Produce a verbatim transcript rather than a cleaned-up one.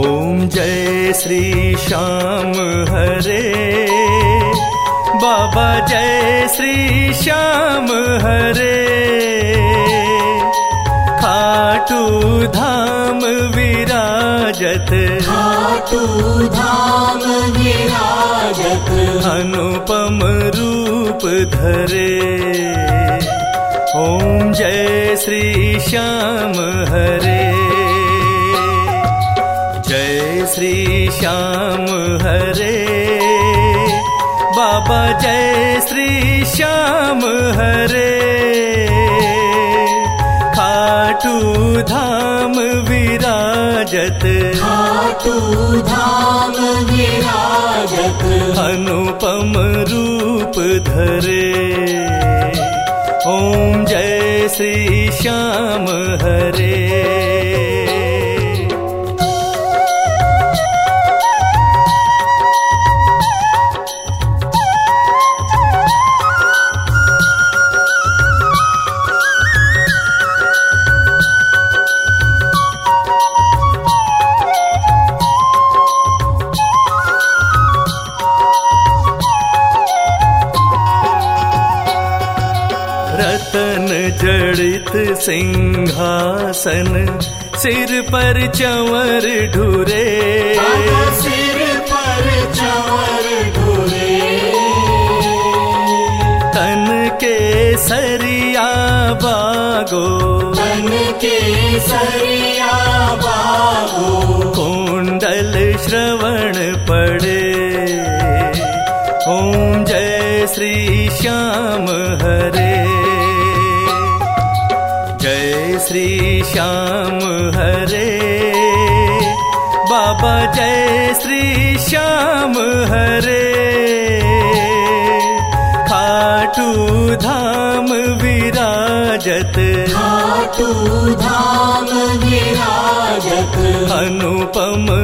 ओम जय श्री श्याम हरे बाबा, जय श्री श्याम हरे। खाटू धाम विराजत, खाटू धाम विराजत, अनुपम रूप धरे। ओम जय श्री श्याम हरे, जय श्री श्याम हरे बाबा, जय श्री श्याम हरे। खाटू धाम विराजत, खाटू धाम विराजत, अनुपम रूप धरे। ओम जय श्री श्याम हरे। रतन जड़ित सिंहासन, सिर पर चंवर ढुरे। सिर पर चंवर ढुरे, तन के सरिया बागो, तन के सरिया बागो, कुंडल श्रवण पड़े। ओम जय श्री श्याम हरे, जय श्री श्याम हरे बाबा, जय श्री श्याम हरे। खाटू धाम विराजत, खाटू धाम विराजत, अनुपम